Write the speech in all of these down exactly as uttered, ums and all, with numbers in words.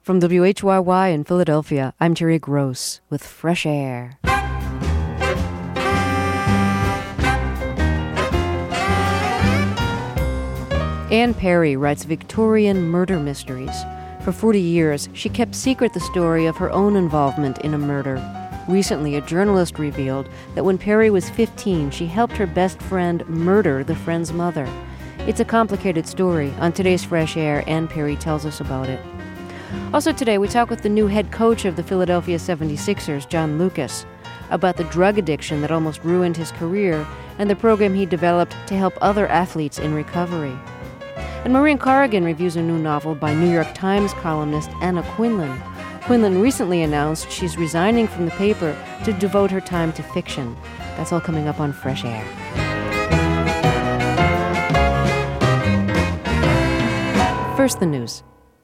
From W H Y Y in Philadelphia, I'm Terry Gross with Fresh Air. Anne Perry writes Victorian murder mysteries. For forty years, she kept secret the story of her own involvement in a murder. Recently, a journalist revealed that when Perry was fifteen, she helped her best friend murder the friend's mother. It's a complicated story. On today's Fresh Air, Anne Perry tells us about it. Also today, we talk with the new head coach of the Philadelphia seventy-sixers, John Lucas, about the drug addiction that almost ruined his career and the program he developed to help other athletes in recovery. And Maureen Corrigan reviews a new novel by New York Times columnist Anna Quinlan. Quinlan recently announced she's resigning from the paper to devote her time to fiction. That's all coming up on Fresh Air. First, the news.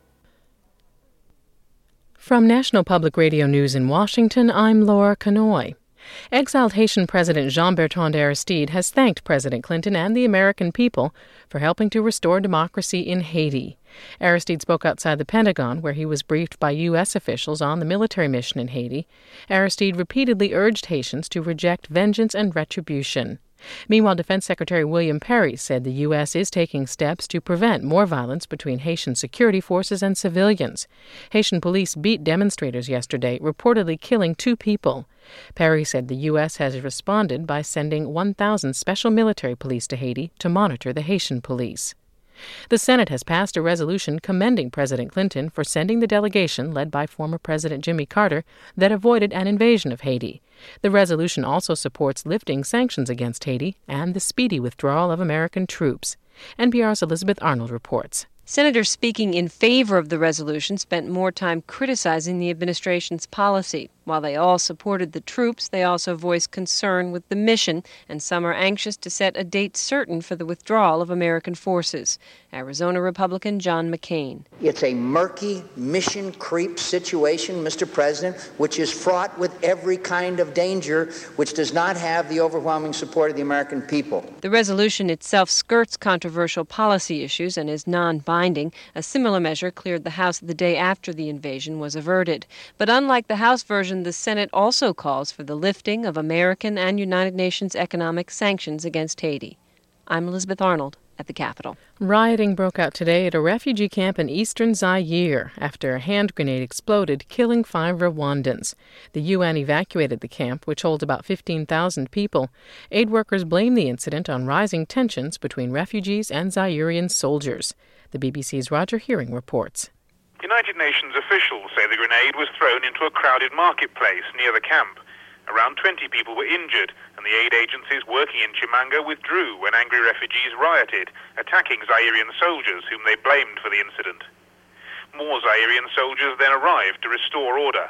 From National Public Radio News in Washington, I'm Laura Canoy. Exiled Haitian President Jean-Bertrand Aristide has thanked President Clinton and the American people for helping to restore democracy in Haiti. Aristide spoke outside the Pentagon, where he was briefed by U S officials on the military mission in Haiti. Aristide repeatedly urged Haitians to reject vengeance and retribution. Meanwhile, Defense Secretary William Perry said the U S is taking steps to prevent more violence between Haitian security forces and civilians. Haitian police beat demonstrators yesterday, reportedly killing two people. Perry said the U S has responded by sending one thousand special military police to Haiti to monitor the Haitian police. The Senate has passed a resolution commending President Clinton for sending the delegation, led by former President Jimmy Carter, that avoided an invasion of Haiti. The resolution also supports lifting sanctions against Haiti and the speedy withdrawal of American troops. N P R's Elizabeth Arnold reports. Senators speaking in favor of the resolution spent more time criticizing the administration's policy. While they all supported the troops, they also voiced concern with the mission, and some are anxious to set a date certain for the withdrawal of American forces. Arizona Republican John McCain. It's a murky mission creep situation, Mister President, which is fraught with every kind of danger, which does not have the overwhelming support of the American people. The resolution itself skirts controversial policy issues and is non-binding. A similar measure cleared the House the day after the invasion was averted. But unlike the House version, the Senate also calls for the lifting of American and United Nations economic sanctions against Haiti. I'm Elizabeth Arnold at the Capitol. Rioting broke out today at a refugee camp in eastern Zaire after a hand grenade exploded, killing five Rwandans. The U N evacuated the camp, which holds about fifteen thousand people. Aid workers blame the incident on rising tensions between refugees and Zairean soldiers. The B B C's Roger Hearing reports. United Nations officials say the grenade was thrown into a crowded marketplace near the camp. Around twenty people were injured, and the aid agencies working in Chimanga withdrew when angry refugees rioted, attacking Zairean soldiers whom they blamed for the incident. More Zairean soldiers then arrived to restore order.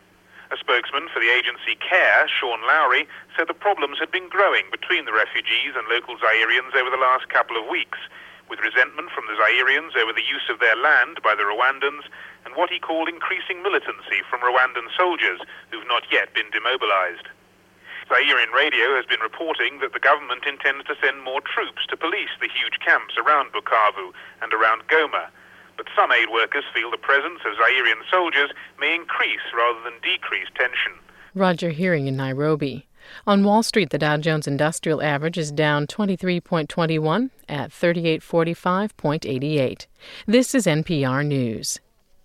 A spokesman for the agency CARE, Sean Lowry, said the problems had been growing between the refugees and local Zaireans over the last couple of weeks, with resentment from the Zaireans over the use of their land by the Rwandans and what he called increasing militancy from Rwandan soldiers who've not yet been demobilized. Zairean radio has been reporting that the government intends to send more troops to police the huge camps around Bukavu and around Goma, but some aid workers feel the presence of Zairean soldiers may increase rather than decrease tension. Roger Hearing in Nairobi. On Wall Street, the Dow Jones Industrial Average is down twenty-three point two one at thirty-eight forty-five point eight eight. This is N P R News.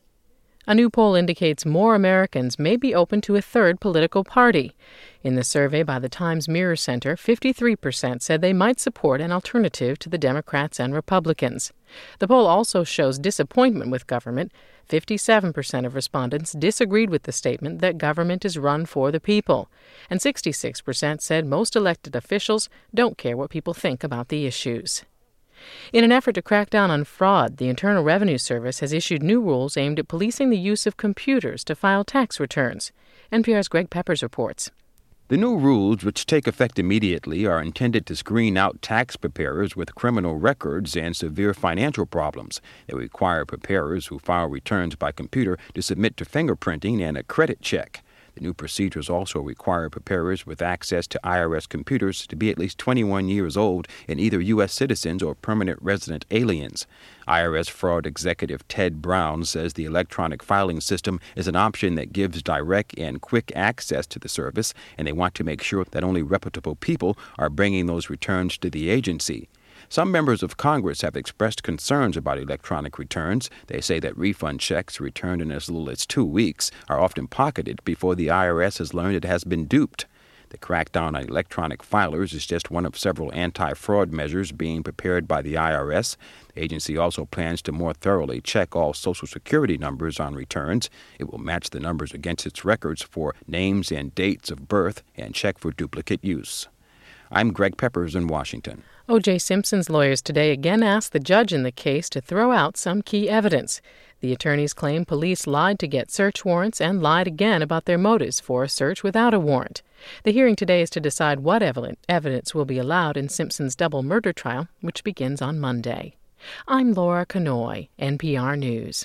A new poll indicates more Americans may be open to a third political party. In the survey by the Times Mirror Center, fifty-three percent said they might support an alternative to the Democrats and Republicans. The poll also shows disappointment with government. fifty-seven percent of respondents disagreed with the statement that government is run for the people, and sixty-six percent said most elected officials don't care what people think about the issues. In an effort to crack down on fraud, the Internal Revenue Service has issued new rules aimed at policing the use of computers to file tax returns. N P R's Greg Peppers reports. The new rules, which take effect immediately, are intended to screen out tax preparers with criminal records and severe financial problems. They require preparers who file returns by computer to submit to fingerprinting and a credit check. The new procedures also require preparers with access to I R S computers to be at least twenty-one years old and either U S citizens or permanent resident aliens. I R S fraud executive Ted Brown says the electronic filing system is an option that gives direct and quick access to the service, and they want to make sure that only reputable people are bringing those returns to the agency. Some members of Congress have expressed concerns about electronic returns. They say that refund checks returned in as little as two weeks are often pocketed before the I R S has learned it has been duped. The crackdown on electronic filers is just one of several anti-fraud measures being prepared by the I R S. The agency also plans to more thoroughly check all Social Security numbers on returns. It will match the numbers against its records for names and dates of birth and check for duplicate use. I'm Greg Peppers in Washington. O J. Simpson's lawyers today again asked the judge in the case to throw out some key evidence. The attorneys claim police lied to get search warrants and lied again about their motives for a search without a warrant. The hearing today is to decide what evidence will be allowed in Simpson's double murder trial, which begins on Monday. I'm Laura Kanoy, N P R News.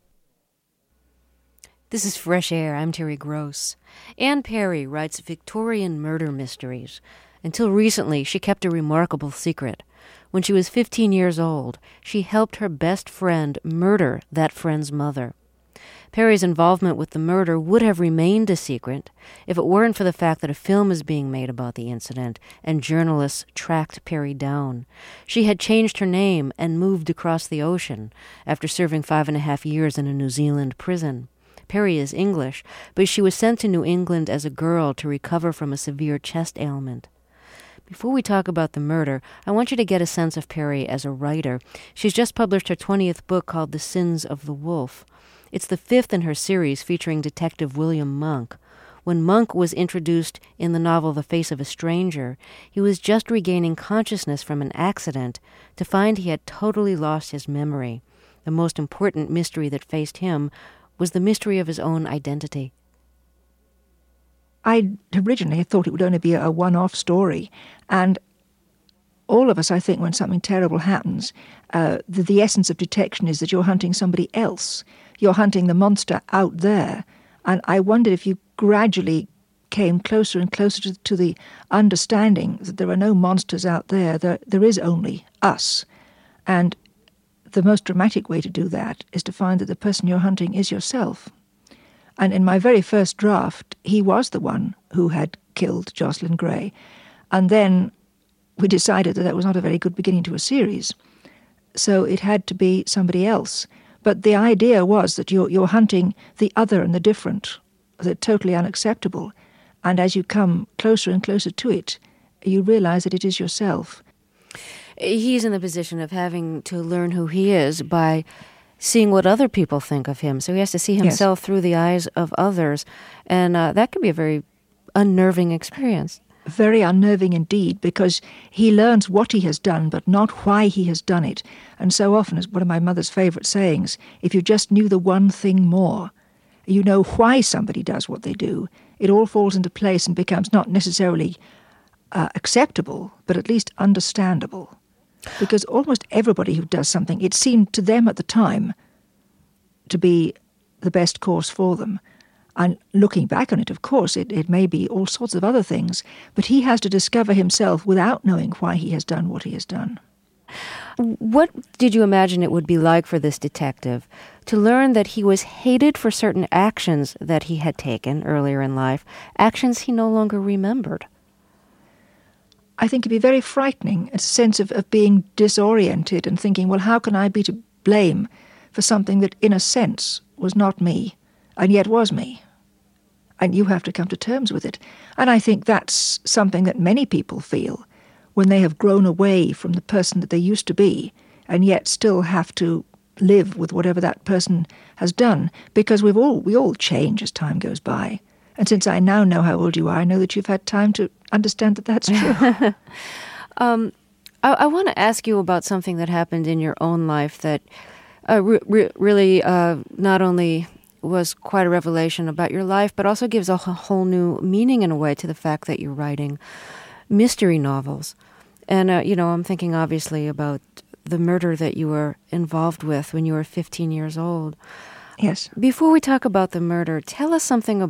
This is Fresh Air. I'm Terry Gross. Anne Perry writes Victorian murder mysteries. Until recently, she kept a remarkable secret. When she was fifteen years old, she helped her best friend murder that friend's mother. Perry's involvement with the murder would have remained a secret if it weren't for the fact that a film is being made about the incident and journalists tracked Perry down. She had changed her name and moved across the ocean after serving five and a half years in a New Zealand prison. Perry is English, but she was sent to New England as a girl to recover from a severe chest ailment. Before we talk about the murder, I want you to get a sense of Perry as a writer. She's just published her twentieth book called The Sins of the Wolf. It's the fifth in her series featuring Detective William Monk. When Monk was introduced in the novel The Face of a Stranger, he was just regaining consciousness from an accident to find he had totally lost his memory. The most important mystery that faced him was the mystery of his own identity. I originally thought it would only be a one-off story, and all of us, I think, when something terrible happens, uh, the, the essence of detection is that you're hunting somebody else. You're hunting the monster out there, and I wondered if you gradually came closer and closer to, to the understanding that there are no monsters out there, there, there is only us. And the most dramatic way to do that is to find that the person you're hunting is yourself. And in my very first draft, he was the one who had killed Jocelyn Gray. And then we decided that that was not a very good beginning to a series. So it had to be somebody else. But the idea was that you're, you're hunting the other and the different, the totally unacceptable. And as you come closer and closer to it, you realize that it is yourself. He's in the position of having to learn who he is by seeing what other people think of him. So he has to see himself yes. through the eyes of others. And uh, that can be a very unnerving experience. Very unnerving indeed, because he learns what he has done, but not why he has done it. And so often, as one of my mother's favourite sayings, if you just knew the one thing more, you know why somebody does what they do, it all falls into place and becomes not necessarily uh, acceptable, but at least understandable. Because almost everybody who does something, it seemed to them at the time to be the best course for them. And looking back on it, of course, it, it may be all sorts of other things, but he has to discover himself without knowing why he has done what he has done. What did you imagine it would be like for this detective to learn that he was hated for certain actions that he had taken earlier in life, actions he no longer remembered? I think it'd be very frightening, a sense of, of being disoriented and thinking, well, how can I be to blame for something that, in a sense, was not me, and yet was me? And you have to come to terms with it. And I think that's something that many people feel when they have grown away from the person that they used to be, and yet still have to live with whatever that person has done, because we've all we all change as time goes by. And since I now know how old you are, I know that you've had time to understand that that's true. um, I, I want to ask you about something that happened in your own life that uh, re- re- really uh, not only was quite a revelation about your life, but also gives a whole new meaning in a way to the fact that you're writing mystery novels. And, uh, you know, I'm thinking obviously about the murder that you were involved with when you were fifteen years old. Yes. Before we talk about the murder, tell us something about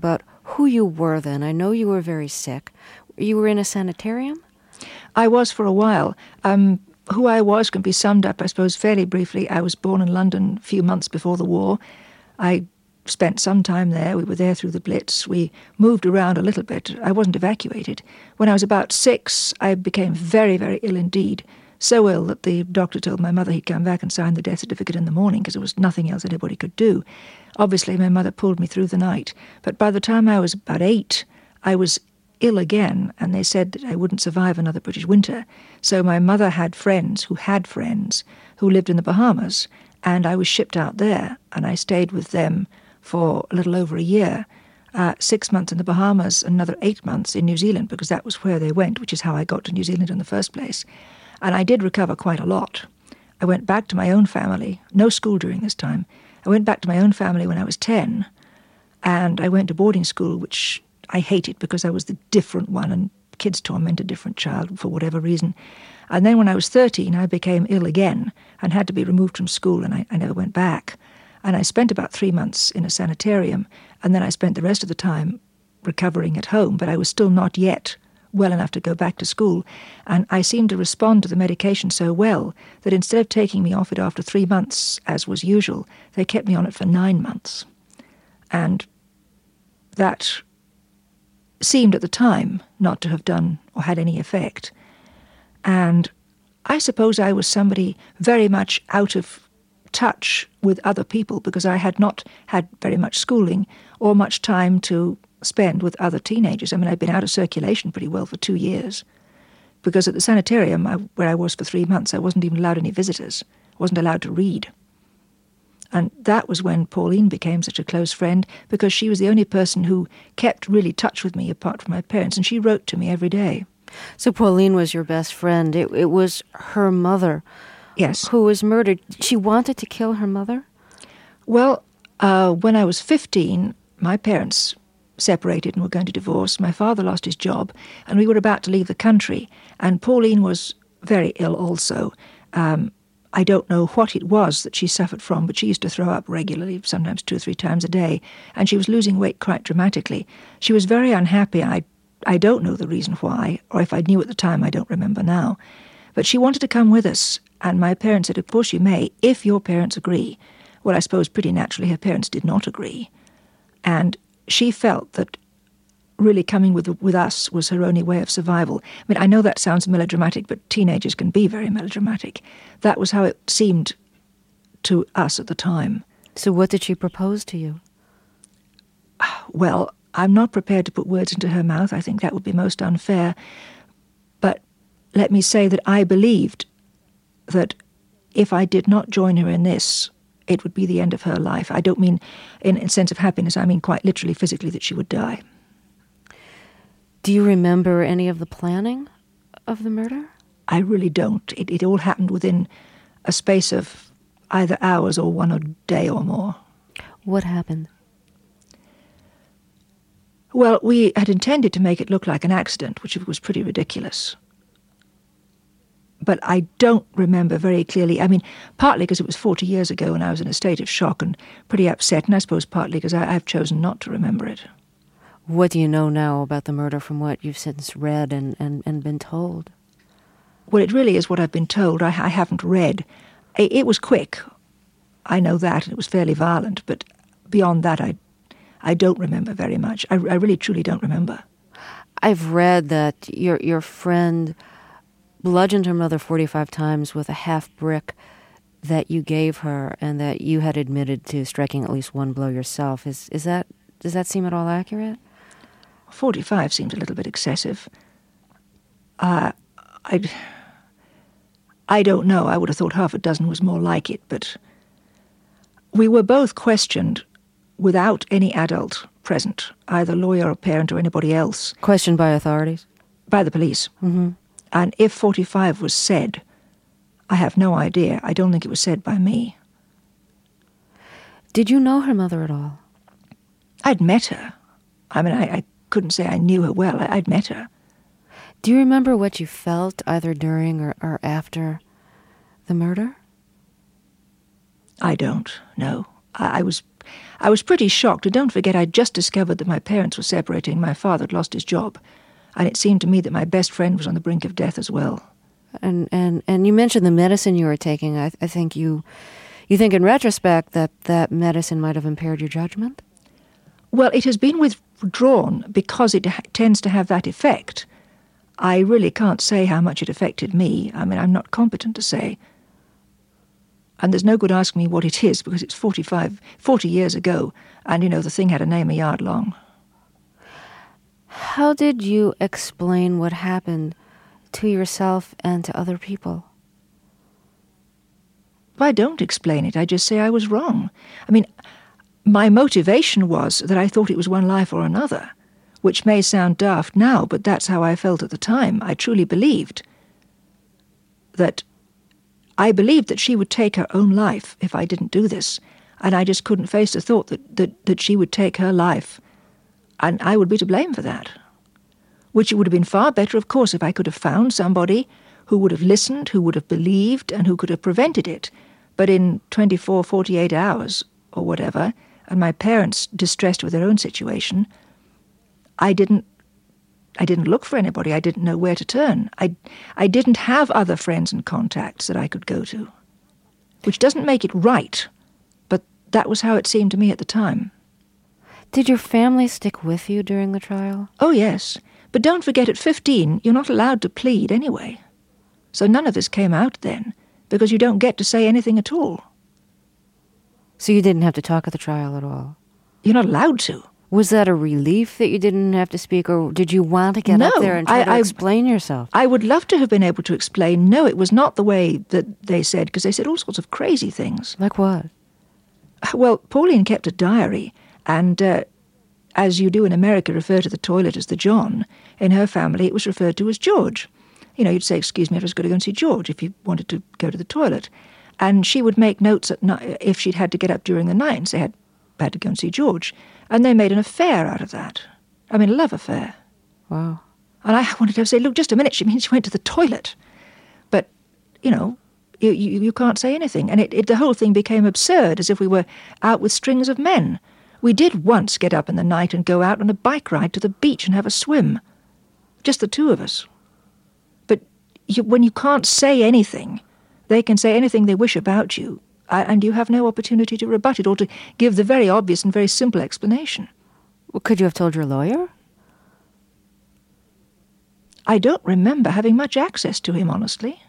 who you were then. I know you were very sick. You were in a sanitarium? I was for a while. Um, who I was can be summed up, I suppose, fairly briefly. I was born in London a few months before the war. I spent some time there. We were there through the Blitz. We moved around a little bit. I wasn't evacuated. When I was about six, I became very, very ill indeed. So ill that the doctor told my mother he'd come back and sign the death certificate in the morning because there was nothing else anybody could do. Obviously, my mother pulled me through the night. But by the time I was about eight, I was ill again, and they said that I wouldn't survive another British winter. So my mother had friends who had friends who lived in the Bahamas, and I was shipped out there, and I stayed with them for a little over a year, uh, six months in the Bahamas, another eight months in New Zealand, because that was where they went, which is how I got to New Zealand in the first place. And I did recover quite a lot. I went back to my own family, no school during this time. I went back to my own family when I was ten, and I went to boarding school, which I hated because I was the different one, and kids torment a different child for whatever reason. And then when I was thirteen, I became ill again and had to be removed from school, and I, I never went back. And I spent about three months in a sanitarium, and then I spent the rest of the time recovering at home, but I was still not yet well enough to go back to school. And I seemed to respond to the medication so well that instead of taking me off it after three months, as was usual, they kept me on it for nine months. And that seemed at the time not to have done or had any effect. And I suppose I was somebody very much out of touch with other people because I had not had very much schooling or much time to spend with other teenagers. I mean, I'd been out of circulation pretty well for two years because at the sanitarium, I, where I was for three months, I wasn't even allowed any visitors, wasn't allowed to read. And that was when Pauline became such a close friend because she was the only person who kept really touch with me apart from my parents, and she wrote to me every day. So Pauline was your best friend. It, it was her mother Yes. who was murdered. She wanted to kill her mother? Well, uh, when I was fifteen, my parents separated and were going to divorce. My father lost his job, and we were about to leave the country. And Pauline was very ill also. Um, I don't know what it was that she suffered from, but she used to throw up regularly, sometimes two or three times a day, and she was losing weight quite dramatically. She was very unhappy. I, I don't know the reason why, or if I knew at the time, I don't remember now. But she wanted to come with us, and my parents said, of course you may, if your parents agree. Well, I suppose pretty naturally her parents did not agree. And she felt that really coming with with us was her only way of survival. I mean, I know that sounds melodramatic, but teenagers can be very melodramatic. That was how it seemed to us at the time. So what did she propose to you? Well, I'm not prepared to put words into her mouth. I think that would be most unfair. But let me say that I believed that if I did not join her in this, it would be the end of her life. I don't mean in a sense of happiness. I mean quite literally, physically, that she would die. Do you remember any of the planning of the murder? I really don't. It, it all happened within a space of either hours or one a day or more. What happened? Well, we had intended to make it look like an accident, which was pretty ridiculous. But I don't remember very clearly. I mean, partly because it was forty years ago and I was in a state of shock and pretty upset, and I suppose partly because I, I've chosen not to remember it. What do you know now about the murder from what you've since read and, and, and been told? Well, it really is what I've been told. I, I haven't read. It, it was quick. I know that, and it was fairly violent, but beyond that, I I don't remember very much. I, I really, truly don't remember. I've read that your your friend bludgeoned her mother forty-five times with a half brick that you gave her, and that you had admitted to striking at least one blow yourself. Is is that does that seem at all accurate? forty-five seems a little bit excessive. Uh, I I don't know. I would have thought half a dozen was more like it, but we were both questioned without any adult present, either lawyer or parent or anybody else. Questioned by authorities? By the police. Mm-hmm. And if forty-five was said, I have no idea. I don't think it was said by me. Did you know her mother at all? I'd met her. I mean, I, I couldn't say I knew her well. I, I'd met her. Do you remember what you felt either during or, or after the murder? I don't, no. I, I was I was pretty shocked. And don't forget, I'd just discovered that my parents were separating. My father had lost his job. And it seemed to me that my best friend was on the brink of death as well. And and, and you mentioned the medicine you were taking. I, I think you you think in retrospect that that medicine might have impaired your judgment? Well, it has been withdrawn because it ha- tends to have that effect. I really can't say how much it affected me. I mean, I'm not competent to say. And there's no good asking me what it is because it's forty-five, forty years ago. And, you know, the thing had a name a yard long. How did you explain what happened to yourself and to other people? I don't explain it. I just say I was wrong. I mean, my motivation was that I thought it was one life or another, which may sound daft now, but that's how I felt at the time. I truly believed that I believed that she would take her own life if I didn't do this, and I just couldn't face the thought that, that, that she would take her life, and I would be to blame for that. Which it would have been far better, of course, if I could have found somebody who would have listened, who would have believed, and who could have prevented it. But in twenty-four, forty-eight hours, or whatever, and my parents distressed with their own situation, I didn't I didn't look for anybody. I didn't know where to turn. I, I didn't have other friends and contacts that I could go to, which doesn't make it right, but that was how it seemed to me at the time. Did your family stick with you during the trial? Oh, yes. But don't forget, at fifteen, you're not allowed to plead anyway. So none of this came out then, because you don't get to say anything at all. So you didn't have to talk at the trial at all? You're not allowed to. Was that a relief that you didn't have to speak, or did you want to get no, up there and try I, to I, explain yourself? I would love to have been able to explain. No, it was not the way that they said, because they said all sorts of crazy things. Like what? Well, Pauline kept a diary, and uh, as you do in America, refer to the toilet as the John. In her family, it was referred to as George. You know, you'd say, excuse me, I've just got to go and see George if you wanted to go to the toilet. And she would make notes at night if she'd had to get up during the night and say, had, had to go and see George. And they made an affair out of that. I mean, a love affair. Wow. And I wanted to say, look, just a minute, she means she went to the toilet. But, you know, you, you, you can't say anything. And it, it, the whole thing became absurd, as if we were out with strings of men. We did once get up in the night and go out on a bike ride to the beach and have a swim. Just the two of us. But you, when you can't say anything, they can say anything they wish about you, and you have no opportunity to rebut it or to give the very obvious and very simple explanation. Well, could you have told your lawyer? I don't remember having much access to him, honestly.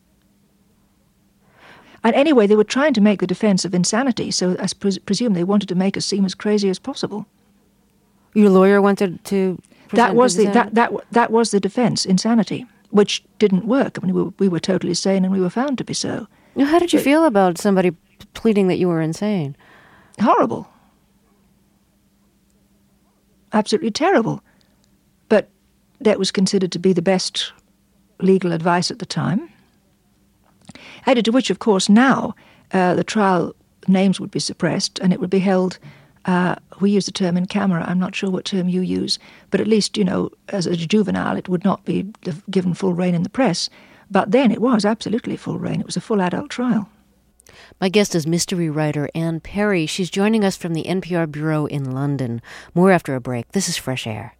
And anyway, they were trying to make the defence of insanity, so I pres- presume they wanted to make us seem as crazy as possible. Your lawyer wanted to That was the that, that that was the defence, insanity, which didn't work. I mean, we were, we were totally sane, and we were found to be so. How did you but, feel about somebody pleading that you were insane? Horrible. Absolutely terrible. But that was considered to be the best legal advice at the time. Added to which, of course, now uh, the trial names would be suppressed, and it would be held. Uh, we use the term in camera. I'm not sure what term you use, but at least, you know, as a juvenile, it would not be given full rein in the press. But then it was absolutely full rein. It was a full adult trial. My guest is mystery writer Anne Perry. She's joining us from the N P R bureau in London. More after a break. This is Fresh Air.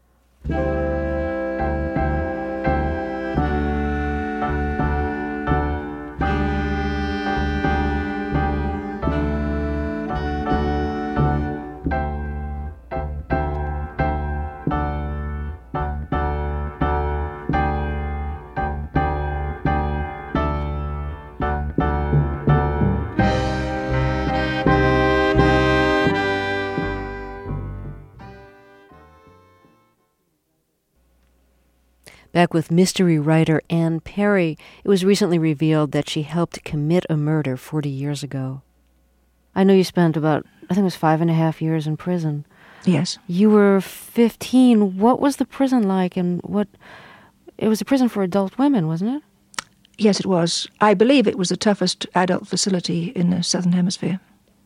Back with mystery writer Anne Perry. It was recently revealed that she helped commit a murder forty years ago. I know you spent about, I think it was five and a half years in prison. Yes. You were fifteen. What was the prison like, and what... It was a prison for adult women, wasn't it? Yes, it was. I believe it was the toughest adult facility in the Southern Hemisphere.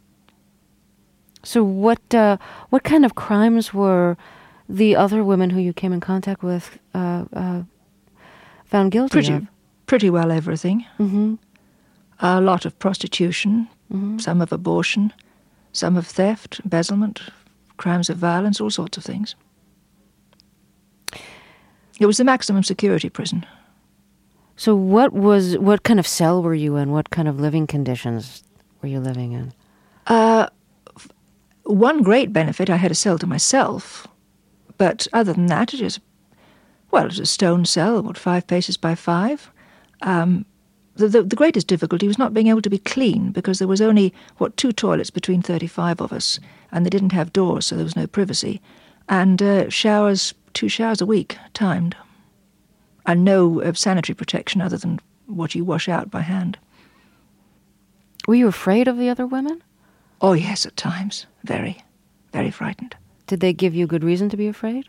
So what, uh, what kind of crimes were the other women who you came in contact with uh, uh, found guilty pretty, of? Pretty well everything. Mm-hmm. A lot of prostitution, mm-hmm. some of abortion, some of theft, embezzlement, crimes of violence, all sorts of things. It was the maximum security prison. So what was what kind of cell were you in? What kind of living conditions were you living in? Uh, one great benefit, I had a cell to myself. But other than that, it is, well, it was a stone cell, what, five paces by five. Um, the, the, the greatest difficulty was not being able to be clean, because there was only, what, two toilets between thirty-five of us, and they didn't have doors, so there was no privacy. And uh, showers, two showers a week, timed. And no uh, sanitary protection other than what you wash out by hand. Were you afraid of the other women? Oh, yes, at times. Very, very frightened. Did they give you good reason to be afraid?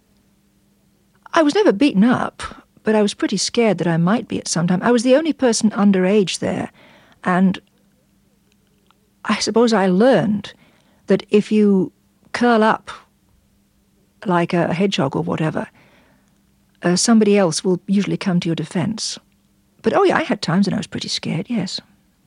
I was never beaten up, but I was pretty scared that I might be at some time. I was the only person underage there, and I suppose I learned that if you curl up like a hedgehog or whatever, uh, somebody else will usually come to your defense. But, oh yeah, I had times when I was pretty scared, yes.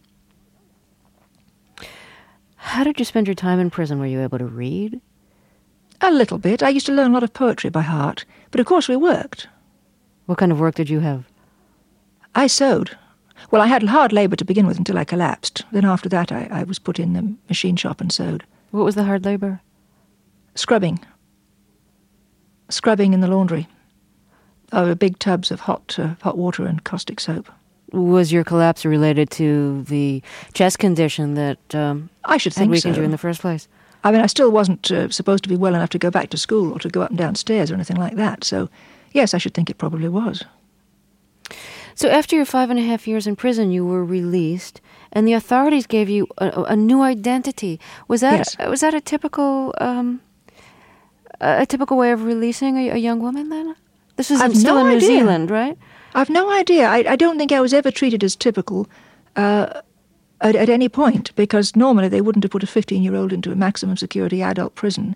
How did you spend your time in prison? Were you able to read? A little bit. I used to learn a lot of poetry by heart. But of course we worked. What kind of work did you have? I sewed. Well, I had hard labour to begin with until I collapsed. Then after that I, I was put in the machine shop and sewed. What was the hard labour? Scrubbing. Scrubbing in the laundry. Oh, big tubs of hot, uh, hot water and caustic soap. Was your collapse related to the chest condition that um, I should had think weakened so. you in the first place? I mean, I still wasn't uh, supposed to be well enough to go back to school or to go up and down stairs or anything like that. So, yes, I should think it probably was. So after your five and a half years in prison, you were released, and the authorities gave you a, a new identity. Was that Yes. was that a typical um, a typical way of releasing a, a young woman then? This was I've in, still no in New idea. Zealand, right? I've no idea. I, I don't think I was ever treated as typical uh, at, at any point, because normally they wouldn't have put a fifteen-year-old into a maximum security adult prison.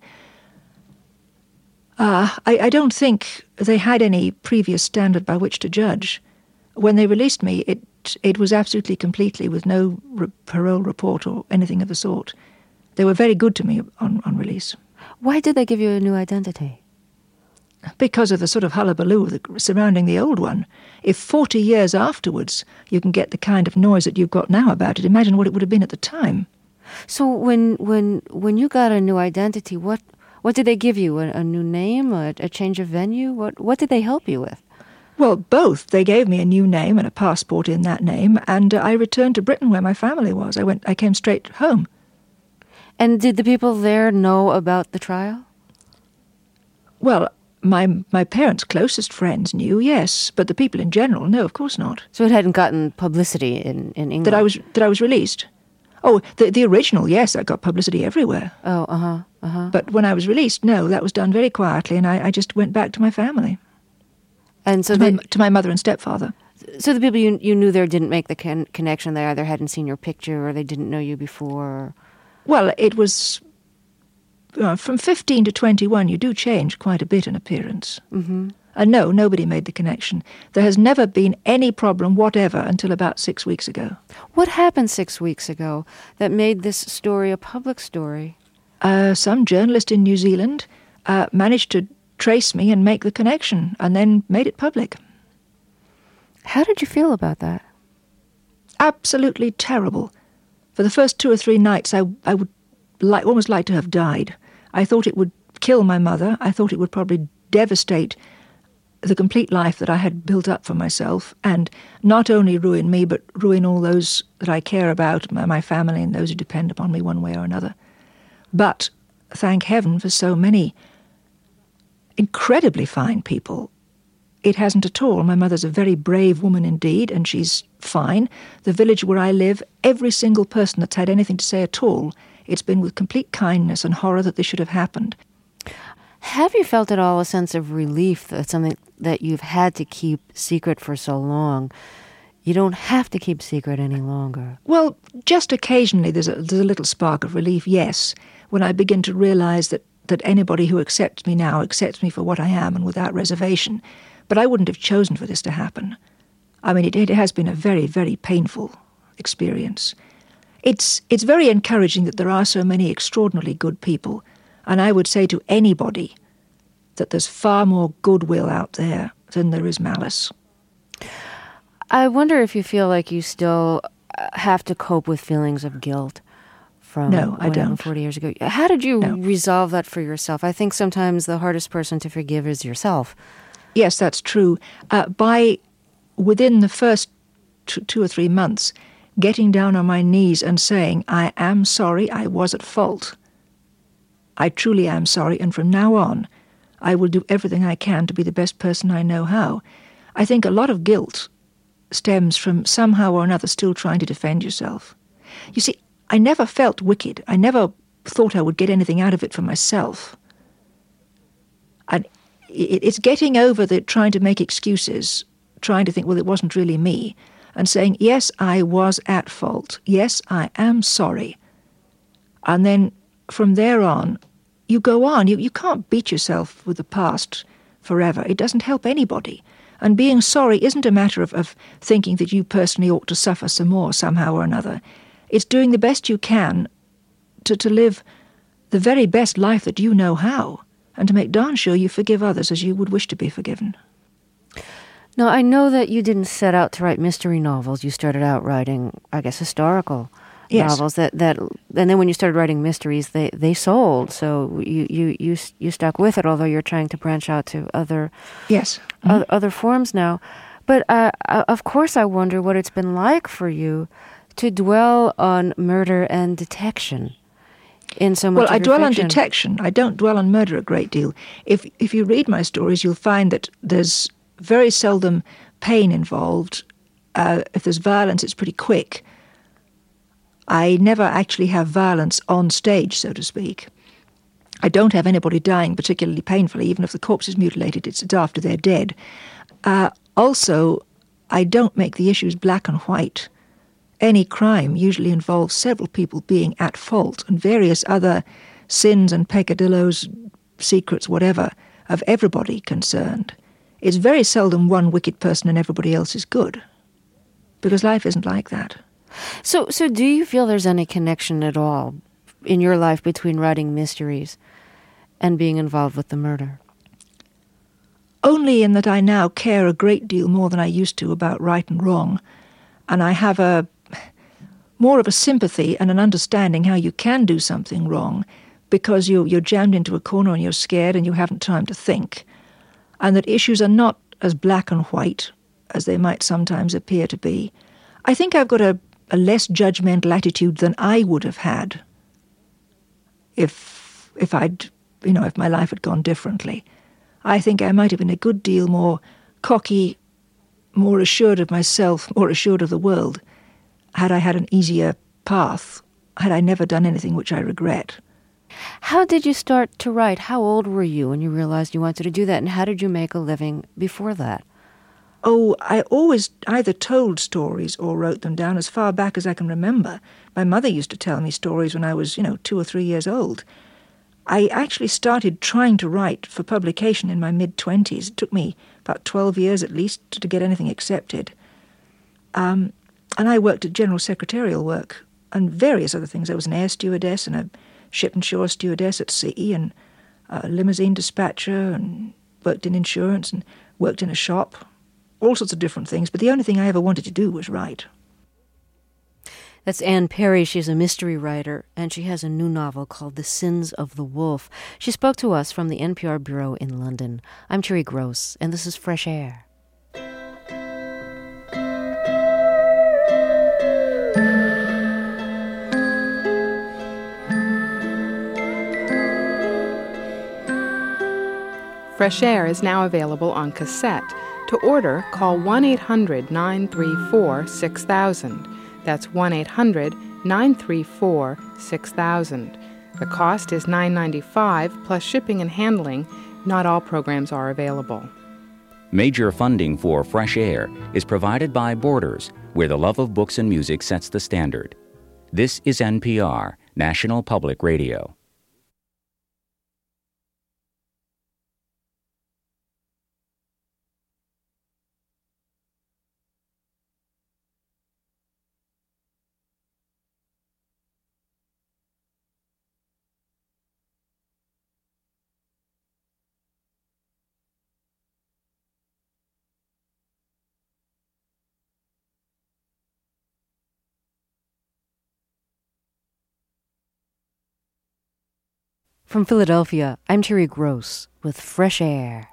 Uh, I, I don't think they had any previous standard by which to judge. When they released me, it it was absolutely completely with no re- parole report or anything of the sort. They were very good to me on, on release. Why did they give you a new identity? Because of the sort of hullabaloo that- surrounding the old one. If forty years afterwards you can get the kind of noise that you've got now about it, imagine what it would have been at the time. So when when when you got a new identity, what what did they give you? A, a new name, a, a change of venue? What what did they help you with? Well, both. They gave me a new name and a passport in that name, and uh, I returned to Britain where my family was. I went. I came straight home. And did the people there know about the trial? Well, my my parents' closest friends knew, yes, but the people in general, no, of course not. So it hadn't gotten publicity in, in England? That I was that I was released. Oh, the the original, yes, I got publicity everywhere. Oh, uh-huh, uh-huh. But when I was released, no, that was done very quietly, and I, I just went back to my family, And so to, they, my, to my mother and stepfather. so the people you you knew there didn't make the con- connection. They either hadn't seen your picture or they didn't know you before. Or... Well, it was uh, from fifteen to twenty-one. You do change quite a bit in appearance. Mm-hmm. And no, nobody made the connection. There has never been any problem whatever until about six weeks ago. What happened six weeks ago that made this story a public story? Uh, some journalist in New Zealand uh, managed to trace me and make the connection, and then made it public. How did you feel about that? Absolutely terrible. For the first two or three nights, I, I would like, almost like to have died. I thought it would kill my mother. I thought it would probably devastate the complete life that I had built up for myself, and not only ruin me, but ruin all those that I care about, my, my family and those who depend upon me one way or another. But thank heaven for so many incredibly fine people. It hasn't at all. My mother's a very brave woman indeed, and she's fine. The village where I live, every single person that's had anything to say at all, it's been with complete kindness and horror that this should have happened. Have you felt at all a sense of relief that something that you've had to keep secret for so long, you don't have to keep secret any longer? Well, just occasionally there's a, there's a little spark of relief, yes, when I begin to realize that, that anybody who accepts me now accepts me for what I am and without reservation. But I wouldn't have chosen for this to happen. I mean, it, it has been a very, very painful experience. it's it's very encouraging that there are so many extraordinarily good people. And I would say to anybody that there's far more goodwill out there than there is malice. I wonder if you feel like you still have to cope with feelings of guilt from no, what I don't. happened forty years ago. How did you no. resolve that for yourself? I think sometimes the hardest person to forgive is yourself. Yes, that's true. Uh, by within the first t- two or three months, getting down on my knees and saying, I am sorry, I was at fault. I truly am sorry, and from now on, I will do everything I can to be the best person I know how. I think a lot of guilt stems from somehow or another still trying to defend yourself. You see, I never felt wicked. I never thought I would get anything out of it for myself. And it's getting over the trying to make excuses, trying to think, well, it wasn't really me, and saying, yes, I was at fault. Yes, I am sorry. And then from there on, you go on. You, you can't beat yourself with the past forever. It doesn't help anybody. And being sorry isn't a matter of, of thinking that you personally ought to suffer some more somehow or another. It's doing the best you can to, to live the very best life that you know how, and to make darn sure you forgive others as you would wish to be forgiven. Now, I know that you didn't set out to write mystery novels. You started out writing, I guess, historical yes. novels. That that, and then when you started writing mysteries, they, they sold. So you, you you you stuck with it, although you're trying to branch out to other yes mm-hmm. other, other forms now. But uh, of course, I wonder what it's been like for you to dwell on murder and detection. In so much well, I of your dwell fiction. on detection. I don't dwell on murder a great deal. If if you read my stories, you'll find that there's very seldom pain involved. Uh, if there's violence, it's pretty quick. I never actually have violence on stage, so to speak. I don't have anybody dying particularly painfully, even if the corpse is mutilated. It's after they're dead. Uh, also, I don't make the issues black and white. Any crime usually involves several people being at fault and various other sins and peccadillos, secrets, whatever, of everybody concerned. It's very seldom one wicked person and everybody else is good, because life isn't like that. So, so do you feel there's any connection at all in your life between writing mysteries and being involved with the murder? Only in that I now care a great deal more than I used to about right and wrong, and I have a more of a sympathy and an understanding how you can do something wrong because you, you're jammed into a corner and you're scared and you haven't time to think, and that issues are not as black and white as they might sometimes appear to be. I think I've got a, a less judgmental attitude than I would have had if if I'd, you know, if my life had gone differently. I think I might have been a good deal more cocky, more assured of myself, more assured of the world, had I had an easier path, had I never done anything which I regret. How did you start to write? How old were you when you realized you wanted to do that, and how did you make a living before that? Oh, I always either told stories or wrote them down as far back as I can remember. My mother used to tell me stories when I was, you know, two or three years old. I actually started trying to write for publication in my mid-twenties. It took me about twelve years at least to get anything accepted. Um, and I worked at general secretarial work and various other things. I was an air stewardess and a ship and shore stewardess at sea and a limousine dispatcher and worked in insurance and worked in a shop. All sorts of different things, but the only thing I ever wanted to do was write. That's Anne Perry. She's a mystery writer, and she has a new novel called The Sins of the Wolf. She spoke to us from the N P R Bureau in London. I'm Terry Gross, and this is Fresh Air. Fresh Air is now available on cassette. To order, call one eight hundred nine three four six thousand. That's one eight hundred nine three four six thousand. The cost is nine dollars and ninety-five cents plus shipping and handling. Not all programs are available. Major funding for Fresh Air is provided by Borders, where the love of books and music sets the standard. This is N P R, National Public Radio. From Philadelphia, I'm Terry Gross with Fresh Air.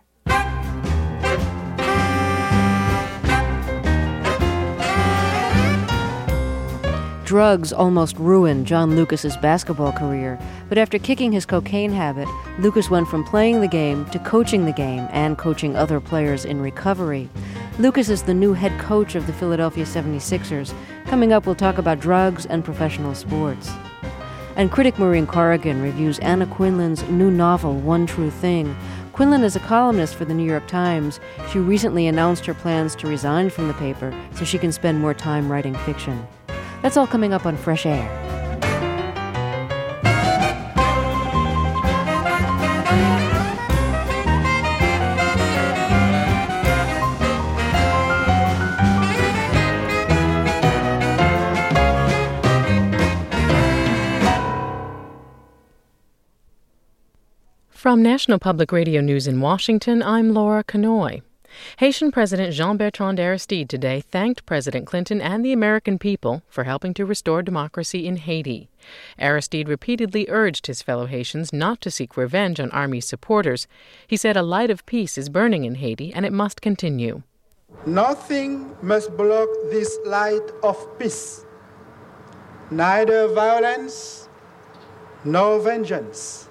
Drugs almost ruined John Lucas's basketball career, but after kicking his cocaine habit, Lucas went from playing the game to coaching the game and coaching other players in recovery. Lucas is the new head coach of the Philadelphia seventy-sixers. Coming up, we'll talk about drugs and professional sports. And critic Maureen Corrigan reviews Anna Quinlan's new novel, One True Thing. Quinlan is a columnist for the New York Times. She recently announced her plans to resign from the paper so she can spend more time writing fiction. That's all coming up on Fresh Air. From National Public Radio News in Washington, I'm Laura Kanoy. Haitian President Jean-Bertrand Aristide today thanked President Clinton and the American people for helping to restore democracy in Haiti. Aristide repeatedly urged his fellow Haitians not to seek revenge on Army supporters. He said a light of peace is burning in Haiti and it must continue. Nothing must block this light of peace. Neither violence nor vengeance.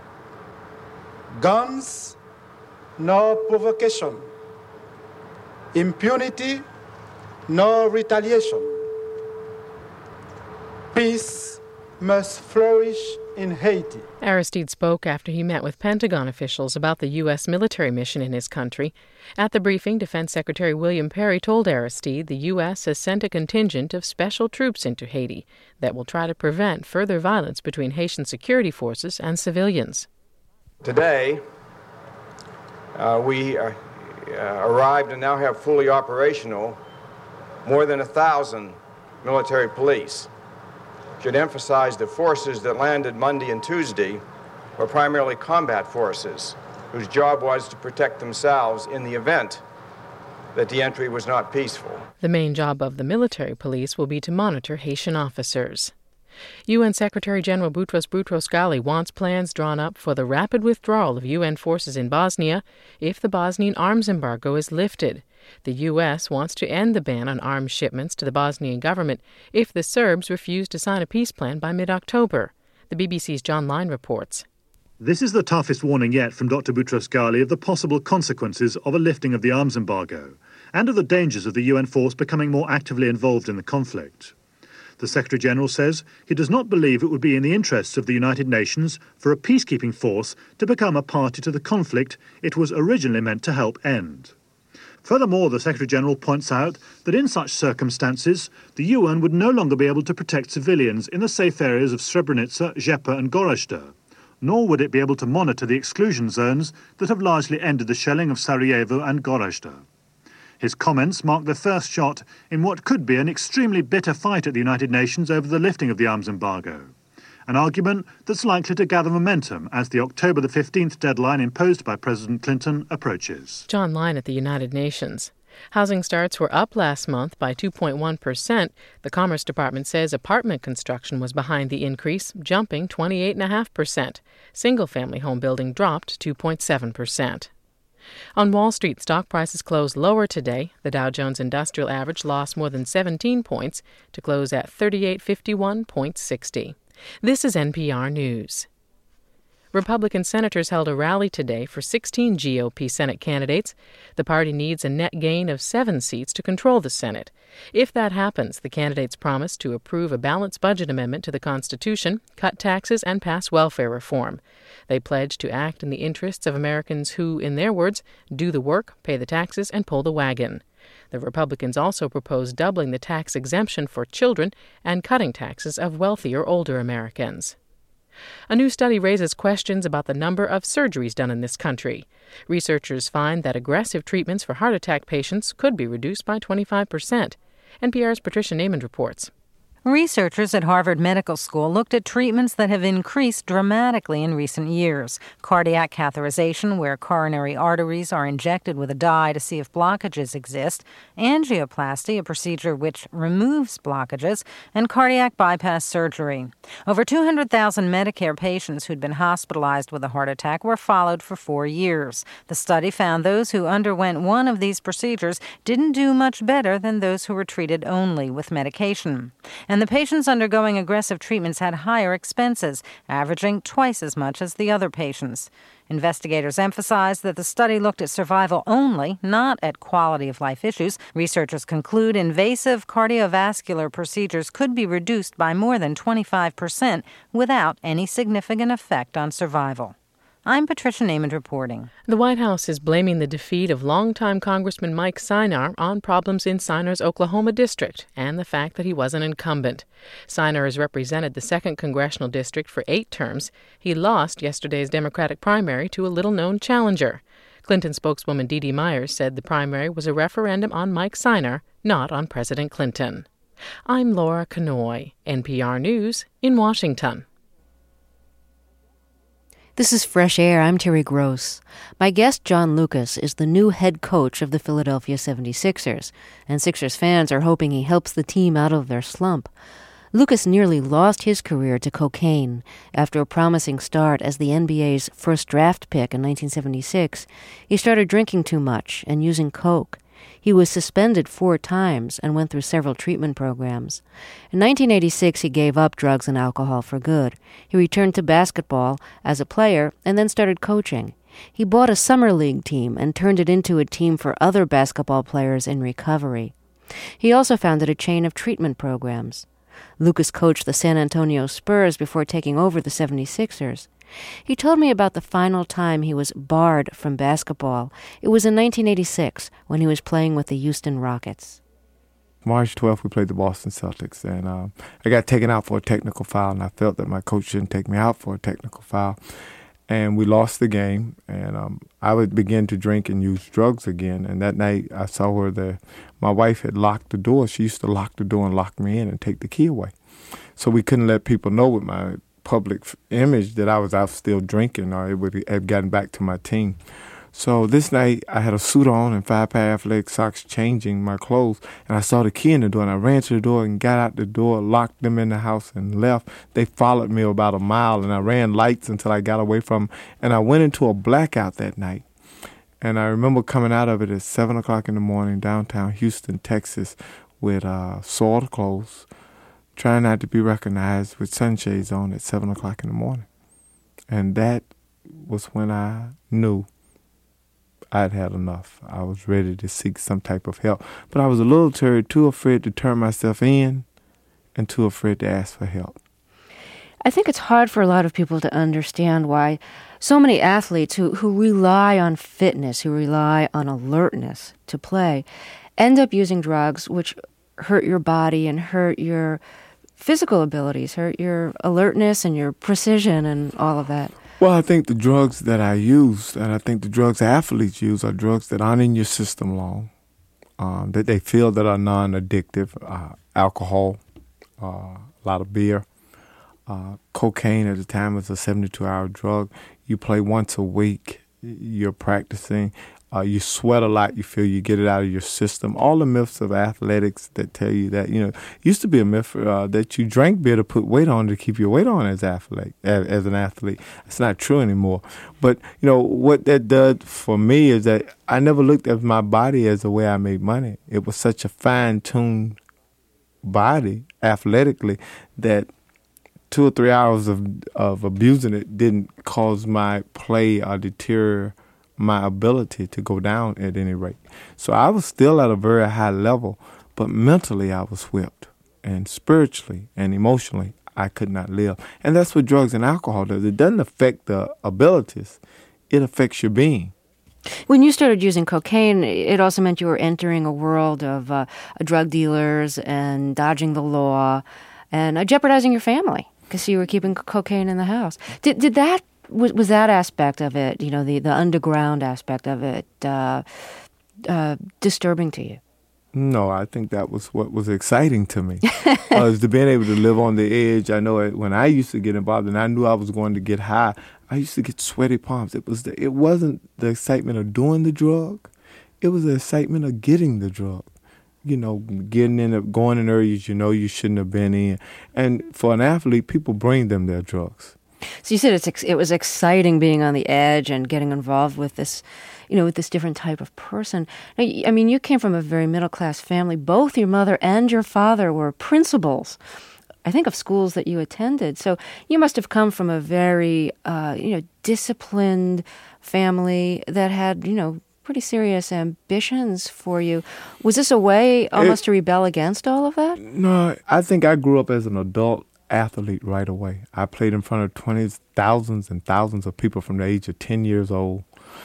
Guns nor provocation. Impunity, no retaliation. Peace must flourish in Haiti. Aristide spoke after he met with Pentagon officials about the U S military mission in his country. At the briefing, Defense Secretary William Perry told Aristide the U S has sent a contingent of special troops into Haiti that will try to prevent further violence between Haitian security forces and civilians. Today, uh, we uh, uh, arrived and now have fully operational more than a thousand military police. Should emphasize the forces that landed Monday and Tuesday were primarily combat forces whose job was to protect themselves in the event that the entry was not peaceful. The main job of the military police will be to monitor Haitian officers. U N Secretary General Boutros Boutros-Ghali wants plans drawn up for the rapid withdrawal of U N forces in Bosnia if the Bosnian arms embargo is lifted. The U S wants to end the ban on arms shipments to the Bosnian government if the Serbs refuse to sign a peace plan by mid-October. The B B C's John Line reports. This is the toughest warning yet from Doctor Boutros-Ghali of the possible consequences of a lifting of the arms embargo and of the dangers of the U N force becoming more actively involved in the conflict. The Secretary-General says he does not believe it would be in the interests of the United Nations for a peacekeeping force to become a party to the conflict it was originally meant to help end. Furthermore, the Secretary-General points out that in such circumstances, the U N would no longer be able to protect civilians in the safe areas of Srebrenica, Žepa and Gorazde, nor would it be able to monitor the exclusion zones that have largely ended the shelling of Sarajevo and Gorazde. His comments mark the first shot in what could be an extremely bitter fight at the United Nations over the lifting of the arms embargo, an argument that's likely to gather momentum as the October the fifteenth deadline imposed by President Clinton approaches. John Line at the United Nations. Housing starts were up last month by two point one percent. The Commerce Department says apartment construction was behind the increase, jumping twenty-eight point five percent. Single-family home building dropped two point seven percent. On Wall Street, stock prices closed lower today. The Dow Jones Industrial Average lost more than seventeen points to close at thirty-eight fifty-one point six zero. This is N P R News. Republican senators held a rally today for sixteen G O P Senate candidates. The party needs a net gain of seven seats to control the Senate. If that happens, the candidates promise to approve a balanced budget amendment to the Constitution, cut taxes, and pass welfare reform. They pledge to act in the interests of Americans who, in their words, do the work, pay the taxes, and pull the wagon. The Republicans also propose doubling the tax exemption for children and cutting taxes of wealthier older Americans. A new study raises questions about the number of surgeries done in this country. Researchers find that aggressive treatments for heart attack patients could be reduced by twenty-five percent. N P R's Patricia Naiman reports. Researchers at Harvard Medical School looked at treatments that have increased dramatically in recent years. Cardiac catheterization, where coronary arteries are injected with a dye to see if blockages exist, angioplasty, a procedure which removes blockages, and cardiac bypass surgery. Over two hundred thousand Medicare patients who'd been hospitalized with a heart attack were followed for four years. The study found those who underwent one of these procedures didn't do much better than those who were treated only with medication. And the patients undergoing aggressive treatments had higher expenses, averaging twice as much as the other patients. Investigators emphasized that the study looked at survival only, not at quality of life issues. Researchers conclude invasive cardiovascular procedures could be reduced by more than twenty-five percent without any significant effect on survival. I'm Patricia Naiman reporting. The White House is blaming the defeat of longtime Congressman Mike Synar on problems in Synar's Oklahoma district and the fact that he was an incumbent. Synar has represented the second congressional district for eight terms. He lost yesterday's Democratic primary to a little-known challenger. Clinton spokeswoman Dee Dee Myers said the primary was a referendum on Mike Synar, not on President Clinton. I'm Laura Kanoy, N P R News in Washington. This is Fresh Air. I'm Terry Gross. My guest, John Lucas, is the new head coach of the Philadelphia seventy-sixers, and Sixers fans are hoping he helps the team out of their slump. Lucas nearly lost his career to cocaine after a promising start as the N B A's first draft pick in nineteen seventy-six. He started drinking too much and using coke. He was suspended four times and went through several treatment programs. In nineteen eighty-six, he gave up drugs and alcohol for good. He returned to basketball as a player and then started coaching. He bought a summer league team and turned it into a team for other basketball players in recovery. He also founded a chain of treatment programs. Lucas coached the San Antonio Spurs before taking over the seventy-sixers. He told me about the final time he was barred from basketball. It was in nineteen eighty-six when he was playing with the Houston Rockets. March twelfth, we played the Boston Celtics, and uh, I got taken out for a technical foul, and I felt that my coach shouldn't take me out for a technical foul. And we lost the game, and um, I would begin to drink and use drugs again. And that night, I saw where the, my wife had locked the door. She used to lock the door and lock me in and take the key away. So we couldn't let people know with my public image that I was out still drinking, or it would have gotten back to my team. So this night, I had a suit on and five pair of athletic socks changing my clothes, and I saw the key in the door, and I ran to the door and got out the door, locked them in the house, and left. They followed me about a mile, and I ran lights until I got away from them, and I went into a blackout that night. And I remember coming out of it at seven o'clock in the morning, downtown Houston, Texas, with uh, soiled clothes, trying not to be recognized with sunshades on at seven o'clock in the morning. And that was when I knew I'd had enough. I was ready to seek some type of help. But I was a little too, too afraid to turn myself in and too afraid to ask for help. I think it's hard for a lot of people to understand why so many athletes who, who rely on fitness, who rely on alertness to play, end up using drugs which hurt your body and hurt your physical abilities, hurt your alertness and your precision and all of that. Well, I think the drugs that I use, and I think the drugs athletes use, are drugs that aren't in your system long, um, that they feel that are non-addictive. Uh, alcohol, uh, a lot of beer, uh, cocaine at the time was a seventy-two hour drug. You play once a week, you're practicing. Uh, you sweat a lot, you feel you get it out of your system. All the myths of athletics that tell you that, you know, used to be a myth uh, that you drank beer to put weight on to keep your weight on as athlete, as, as an athlete. It's not true anymore. But, you know, what that does for me is that I never looked at my body as the way I made money. It was such a fine-tuned body athletically that two or three hours of, of abusing it didn't cause my play or deter my ability to go down at any rate. So I was still at a very high level, but mentally I was whipped, and spiritually and emotionally I could not live. And that's what drugs and alcohol does. It doesn't affect the abilities, it affects your being. When you started using cocaine, it also meant you were entering a world of uh, drug dealers and dodging the law and uh, jeopardizing your family because you were keeping cocaine in the house. Did did that Was, was that aspect of it, you know, the, the underground aspect of it, uh, uh, disturbing to you? No, I think that was what was exciting to me, was to being able to live on the edge. I know it, when I used to get involved and I knew I was going to get high, I used to get sweaty palms. It was the, it wasn't the excitement of doing the drug. It was the excitement of getting the drug. You know, getting in, going in areas you know you shouldn't have been in. And for an athlete, people bring them their drugs. So you said it's ex- it was exciting being on the edge and getting involved with this, you know, with this different type of person. Now, I mean, you came from a very middle-class family. Both your mother and your father were principals, I think, of schools that you attended. So you must have come from a very, uh, you know, disciplined family that had, you know, pretty serious ambitions for you. Was this a way almost it, to rebel against all of that? No, I think I grew up as an adult athlete right away. I played in front of twenties, thousands and thousands of people from the age of ten years old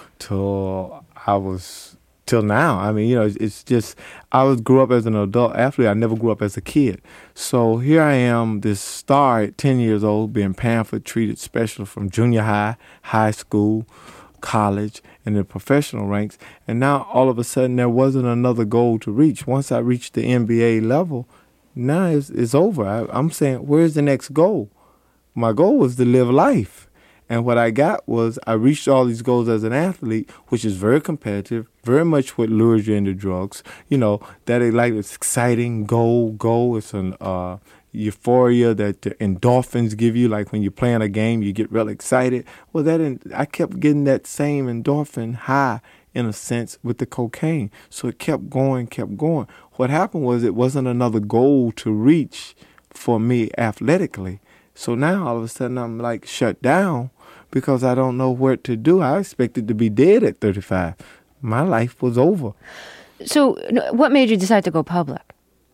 till I was, till now. I mean, you know, it's just, I was grew up as an adult athlete. I never grew up as a kid. So here I am, this star at ten years old, being pampered, treated special from junior high, high school, college, and the professional ranks. And now all of a sudden there wasn't another goal to reach. Once I reached the N B A level, now it's, it's over. I, I'm saying, where's the next goal? My goal was to live life. And what I got was I reached all these goals as an athlete, which is very competitive, very much what lures you into drugs. You know, that it like it's exciting, go, go. It's an uh, euphoria that the endorphins give you. Like when you're playing a game, you get real excited. Well, that I kept getting that same endorphin high, in a sense, with the cocaine. So it kept going, kept going. What happened was it wasn't another goal to reach for me athletically. So now all of a sudden I'm like shut down because I don't know what to do. I expected to be dead at thirty-five. My life was over. So what made you decide to go public?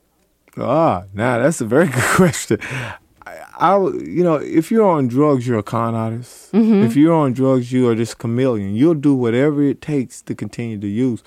Ah, now that's a very good question. I, you know, if you're on drugs, you're a con artist. Mm-hmm. If you're on drugs, you are this chameleon. You'll do whatever it takes to continue to use.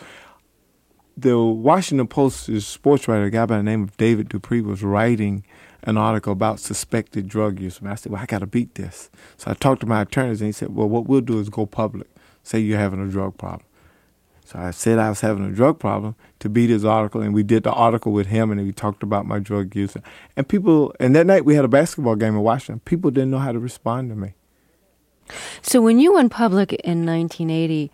The Washington Post's sports writer, a guy by the name of David Dupree, was writing an article about suspected drug use. And I said, well, I got to beat this. So I talked to my attorneys, and he said, well, what we'll do is go public. Say you're having a drug problem. So I said I was having a drug problem to beat his article, and we did the article with him, and we talked about my drug use. And people, and that night we had a basketball game in Washington. People didn't know how to respond to me. So when you went public in nineteen eighty,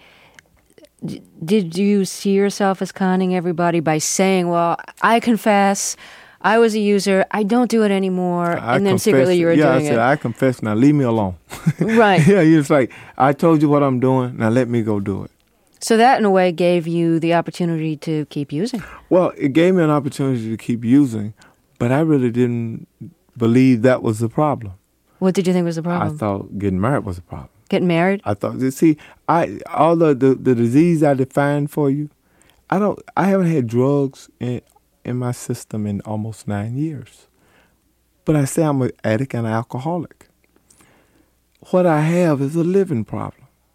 d- did you see yourself as conning everybody by saying, well, I confess, I was a user, I don't do it anymore, I and then confess, secretly you were yeah, doing I said, it? I confess, now leave me alone. Right. Yeah, it's like, I told you what I'm doing, now let me go do it. So that, in a way, gave you the opportunity to keep using. Well, it gave me an opportunity to keep using, but I really didn't believe that was the problem. What did you think was the problem? I thought getting married was a problem. Getting married? I thought, see, I all the, the, the disease I defined for you, I don't. I haven't had drugs in in my system in almost nine years. But I say I'm an addict and an alcoholic. What I have is a living problem.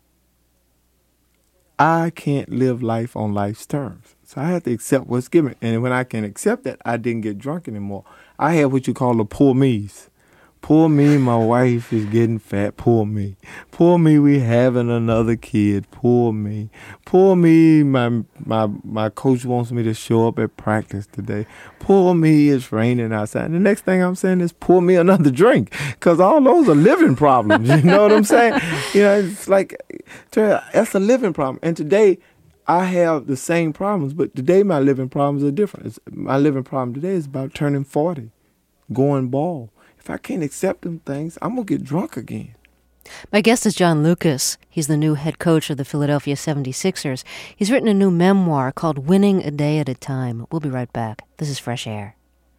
I can't live life on life's terms. So I have to accept what's given. And when I can accept that, I didn't get drunk anymore. I have what you call the poor me's. Poor me, my wife is getting fat. Poor me. Poor me, we having another kid. Poor me. Poor me, my my my coach wants me to show up at practice today. Poor me, it's raining outside. And the next thing I'm saying is pour me another drink. Because all those are living problems. You know what I'm saying? You know, it's like, that's a living problem. And today, I have the same problems. But today, my living problems are different. It's, my living problem today is about turning forty, going bald. If I can't accept them things, I'm going to get drunk again. My guest is John Lucas. He's the new head coach of the Philadelphia seventy-sixers. He's written a new memoir called Winning a Day at a Time. We'll be right back. This is Fresh Air.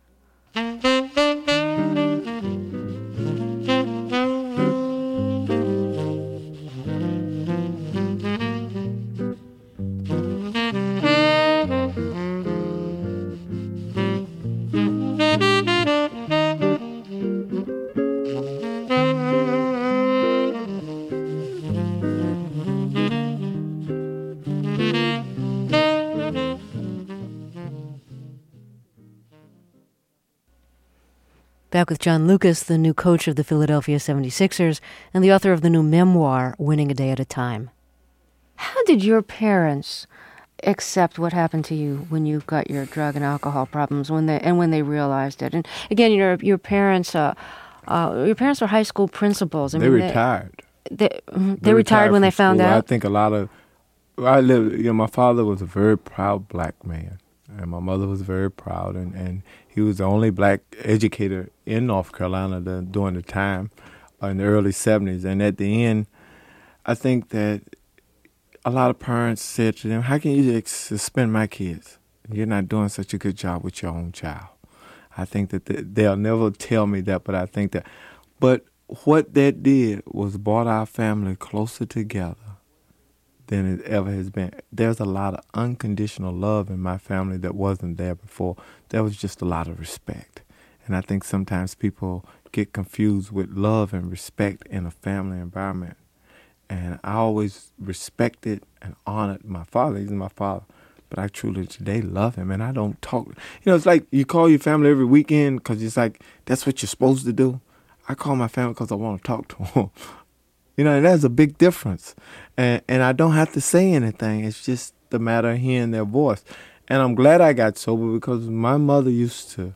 Back with John Lucas, the new coach of the Philadelphia seventy-sixers and the author of the new memoir, Winning a Day at a Time. How did your parents accept what happened to you when you got your drug and alcohol problems, when they and when they realized it. And again, your your parents, uh, uh, your parents were high school principals. I they mean, retired. They they, they, they retired, retired when they found school. out. I think a lot of I lived. You know, my father was a very proud black man, and my mother was very proud, and, and he was the only black educator in North Carolina the, during the time, uh, in the early seventies. And at the end, I think that a lot of parents said to them, how can you suspend my kids? You're not doing such a good job with your own child. I think that the, they'll never tell me that, but I think that. But what that did was brought our family closer together than it ever has been. There's a lot of unconditional love in my family that wasn't there before. There was just a lot of respect. And I think sometimes people get confused with love and respect in a family environment. And I always respected and honored my father. He's my father. But I truly today love him, and I don't talk. You know, it's like you call your family every weekend because it's like that's what you're supposed to do. I call my family because I want to talk to them. You know, and that's a big difference. And and I don't have to say anything. It's just the matter of hearing their voice. And I'm glad I got sober because my mother used to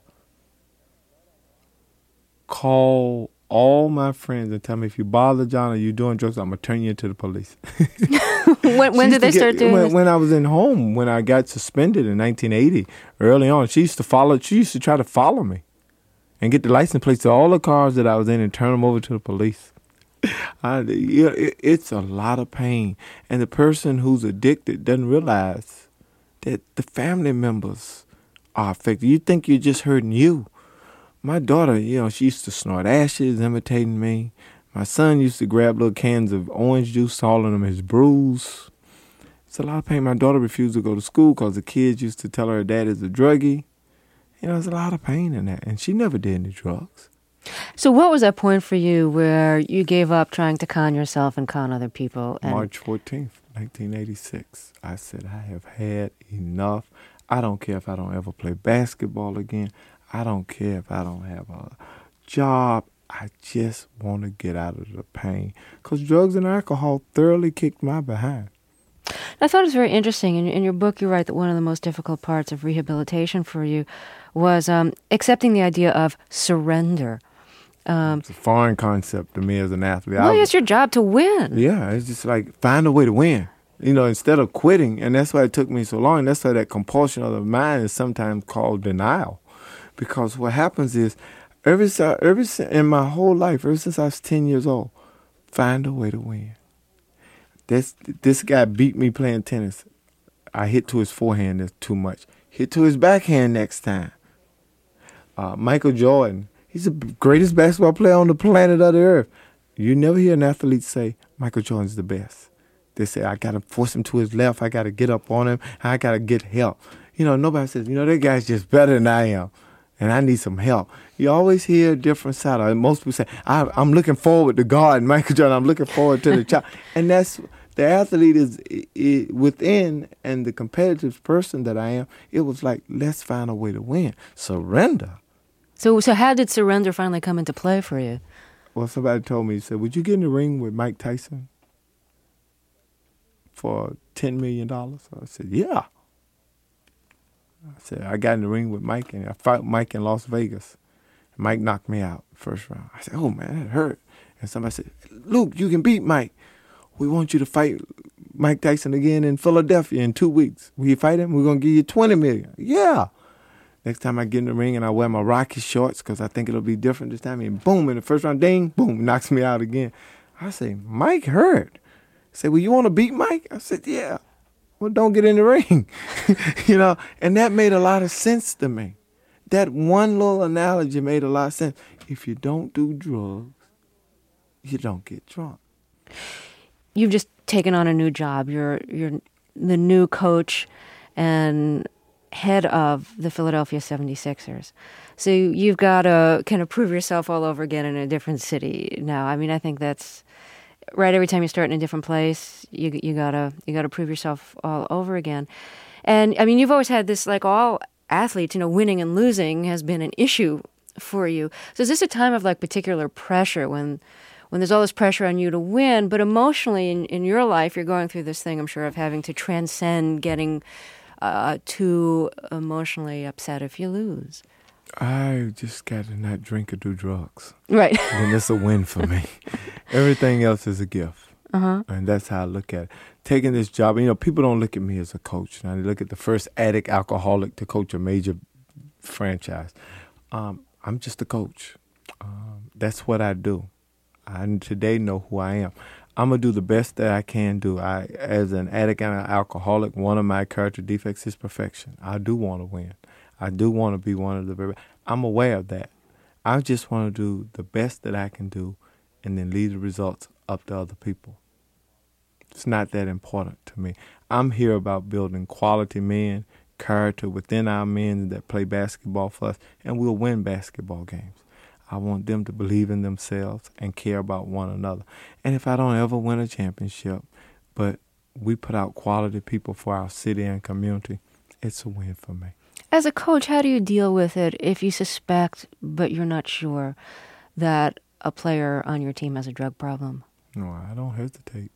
call all my friends and tell me, if you bother John or you're doing drugs, I'm going to turn you into the police. when when did they get, start doing when, this? When I was in home, when I got suspended in nineteen eighty, early on, she used to follow, she used to try to follow me and get the license plates to all the cars that I was in and turn them over to the police. I, it, it's a lot of pain. And the person who's addicted doesn't realize that the family members are affected. You think you're just hurting you. My daughter, you know, she used to snort ashes, imitating me. My son used to grab little cans of orange juice, calling them his brews. It's a lot of pain. My daughter refused to go to school because the kids used to tell her her dad is a druggie. You know, there's a lot of pain in that. And she never did any drugs. So what was that point for you where you gave up trying to con yourself and con other people? And March fourteenth, nineteen eighty-six. I said, I have had enough. I don't care if I don't ever play basketball again. I don't care if I don't have a job. I just want to get out of the pain. Because drugs and alcohol thoroughly kicked my behind. I thought it was very interesting. In, in your book, you write that one of the most difficult parts of rehabilitation for you was um, accepting the idea of surrender. Um, it's a foreign concept to me as an athlete. Well, was, it's your job to win. Yeah, it's just like find a way to win. You know, instead of quitting. And that's why it took me so long. That's why that compulsion of the mind is sometimes called denial. Because what happens is, ever since, ever since, in my whole life, ever since I was ten years old, find a way to win. This this guy beat me playing tennis. I hit to his forehand, that's too much. Hit to his backhand next time. Uh, Michael Jordan, he's the greatest basketball player on the planet of the earth. You never hear an athlete say, Michael Jordan's the best. They say, I got to force him to his left. I got to get up on him. I got to get help. You know, nobody says, you know, that guy's just better than I am. And I need some help. You always hear a different side of it. Most people say, I, I'm looking forward to God and Michael Jordan. I'm looking forward to the child. And that's, the athlete is, is within, and the competitive person that I am, it was like, let's find a way to win. Surrender. So so how did surrender finally come into play for you? Well, somebody told me, he said, would you get in the ring with Mike Tyson for ten million dollars? I said, yeah. I said, I got in the ring with Mike, and I fought Mike in Las Vegas. Mike knocked me out first round. I said, oh, man, that hurt. And somebody said, Luke, you can beat Mike. We want you to fight Mike Tyson again in Philadelphia in two weeks. Will you fight him? We're going to give you twenty million dollars. Yeah. Next time I get in the ring and I wear my Rocky shorts because I think it'll be different this time. And boom, in the first round, ding, boom, knocks me out again. I say, Mike hurt. He said, well, you want to beat Mike? I said, yeah. Well, don't get in the ring. You know, and that made a lot of sense to me. That one little analogy made a lot of sense. If you don't do drugs, you don't get drunk. You've just taken on a new job. You're you're the new coach and head of the Philadelphia seventy-sixers. So you've got to kind of prove yourself all over again in a different city now. I mean, I think that's right. Every time you start in a different place, you you gotta you gotta prove yourself all over again. And I mean, you've always had this, like all athletes, you know, winning and losing has been an issue for you. So is this a time of like particular pressure when when there's all this pressure on you to win, but emotionally in, in your life, you're going through this thing, I'm sure, of having to transcend getting uh, too emotionally upset if you lose. I just got to not drink or do drugs. Right. And it's a win for me. Everything else is a gift. Uh-huh. And that's how I look at it. Taking this job, you know, people don't look at me as a coach. Now they look at the first addict alcoholic to coach a major franchise. Um, I'm just a coach. Um, that's what I do. I today know who I am. I'm going to do the best that I can do. I, as an addict and an alcoholic, one of my character defects is perfection. I do want to win. I do want to be one of the very, I'm aware of that. I just want to do the best that I can do and then leave the results up to other people. It's not that important to me. I'm here about building quality men, character within our men that play basketball for us, and we'll win basketball games. I want them to believe in themselves and care about one another. And if I don't ever win a championship, but we put out quality people for our city and community, it's a win for me. As a coach, how do you deal with it if you suspect, but you're not sure, that a player on your team has a drug problem? No, I don't hesitate.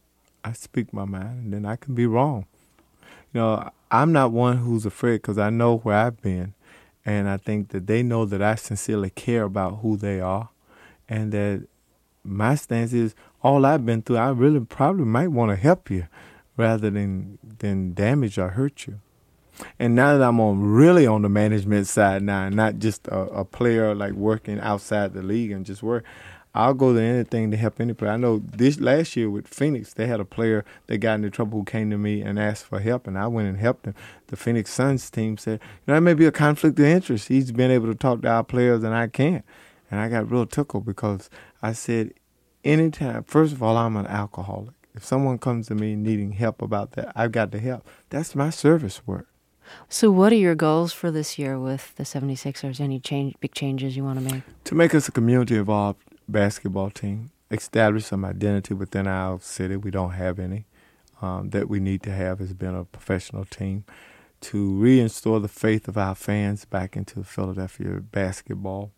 I speak my mind, and then I can be wrong. You know, I'm not one who's afraid because I know where I've been. And I think that they know that I sincerely care about who they are, and that my stance is all I've been through, I really probably might want to help you rather than than damage or hurt you. And now that I'm on really on the management side now, and not just a, a player like working outside the league and just work, I'll go to anything to help any player. I know this last year with Phoenix, they had a player that got into trouble who came to me and asked for help, and I went and helped him. The Phoenix Suns team said, you know, that may be a conflict of interest. He's been able to talk to our players and I can't. And I got real tickled because I said, anytime, first of all, I'm an alcoholic. If someone comes to me needing help about that, I've got to help. That's my service work. So what are your goals for this year with the seventy-sixers? Any change, big changes you want to make? To make us a community-involved basketball team, establish some identity within our city. We don't have any um, that we need to have as being a professional team. To reinstore the faith of our fans back into Philadelphia basketball.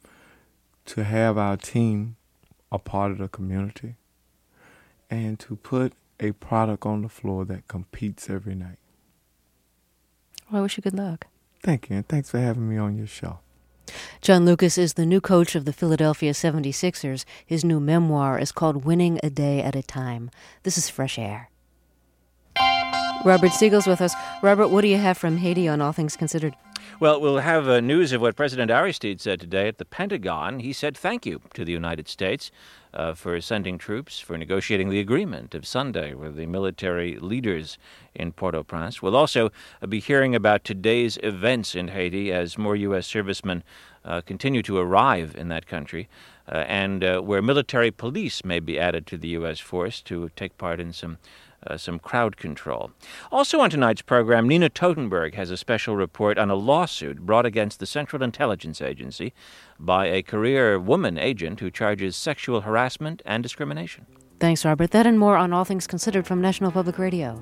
To have our team a part of the community. And to put a product on the floor that competes every night. Well, I wish you good luck. Thank you, and thanks for having me on your show. John Lucas is the new coach of the Philadelphia seventy-sixers. His new memoir is called Winning a Day at a Time. This is Fresh Air. Robert Siegel's with us. Robert, what do you have from Haiti on All Things Considered? Well, we'll have uh, news of what President Aristide said today at the Pentagon. He said thank you to the United States uh, for sending troops, for negotiating the agreement of Sunday with the military leaders in Port-au-Prince. We'll also uh, be hearing about today's events in Haiti as more U S servicemen uh, continue to arrive in that country, uh, and uh, where military police may be added to the U S force to take part in some Uh, some crowd control. Also on tonight's program, Nina Totenberg has a special report on a lawsuit brought against the Central Intelligence Agency by a career woman agent who charges sexual harassment and discrimination. Thanks, Robert. That and more on All Things Considered from National Public Radio.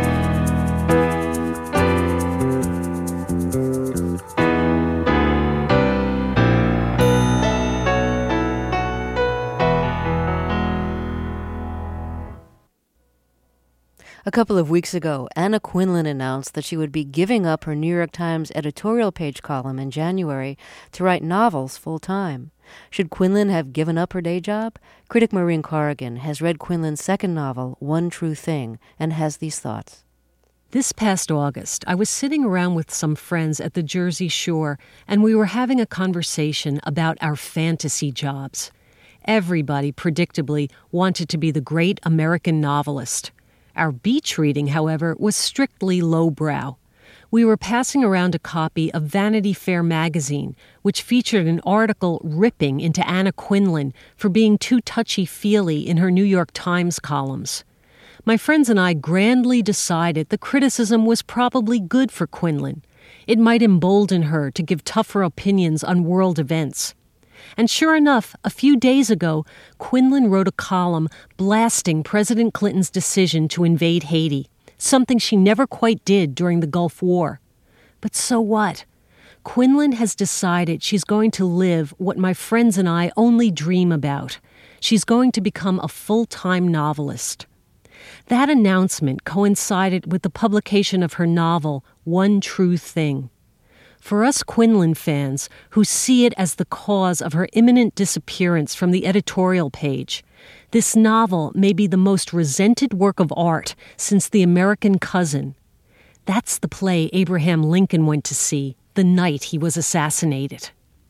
A couple of weeks ago, Anna Quindlen announced that she would be giving up her New York Times editorial page column in January to write novels full-time. Should Quindlen have given up her day job? Critic Maureen Corrigan has read Quindlen's second novel, One True Thing, and has these thoughts. This past August, I was sitting around with some friends at the Jersey Shore, and we were having a conversation about our fantasy jobs. Everybody, predictably, wanted to be the great American novelist. Our beach reading, however, was strictly lowbrow. We were passing around a copy of Vanity Fair magazine, which featured an article ripping into Anna Quindlen for being too touchy-feely in her New York Times columns. My friends and I grandly decided the criticism was probably good for Quindlen. It might embolden her to give tougher opinions on world events. And sure enough, a few days ago, Quindlen wrote a column blasting President Clinton's decision to invade Haiti, something she never quite did during the Gulf War. But so what? Quindlen has decided she's going to live what my friends and I only dream about. she's going to become a full-time novelist. That announcement coincided with the publication of her novel, One True Thing. For us Quinlan fans who see it as the cause of her imminent disappearance from the editorial page, this novel may be the most resented work of art since The American Cousin. That's the play Abraham Lincoln went to see the night he was assassinated.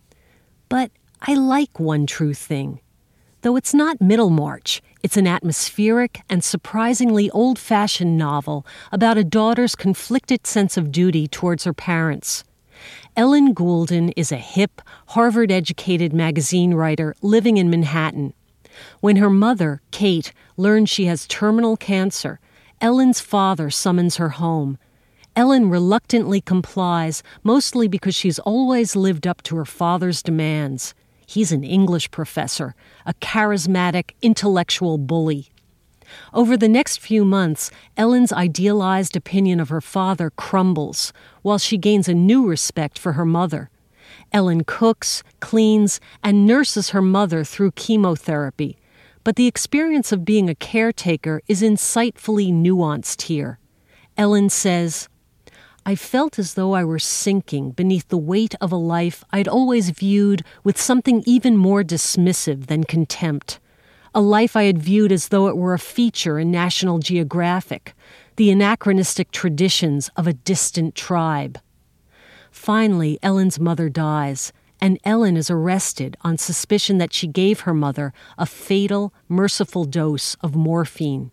But I like One True Thing. Though it's not Middlemarch, it's an atmospheric and surprisingly old-fashioned novel about a daughter's conflicted sense of duty towards her parents. Ellen Goulden is a hip, Harvard-educated magazine writer living in Manhattan. When her mother, Kate, learns she has terminal cancer, Ellen's father summons her home. Ellen reluctantly complies, mostly because she's always lived up to her father's demands. He's an English professor, a charismatic, intellectual bully. Over the next few months, Ellen's idealized opinion of her father crumbles, while she gains a new respect for her mother. Ellen cooks, cleans, and nurses her mother through chemotherapy, but the experience of being a caretaker is insightfully nuanced here. Ellen says, "I felt as though I were sinking beneath the weight of a life I'd always viewed with something even more dismissive than contempt. A life I had viewed as though it were a feature in National Geographic, the anachronistic traditions of a distant tribe." Finally, Ellen's mother dies, and Ellen is arrested on suspicion that she gave her mother a fatal, merciful dose of morphine.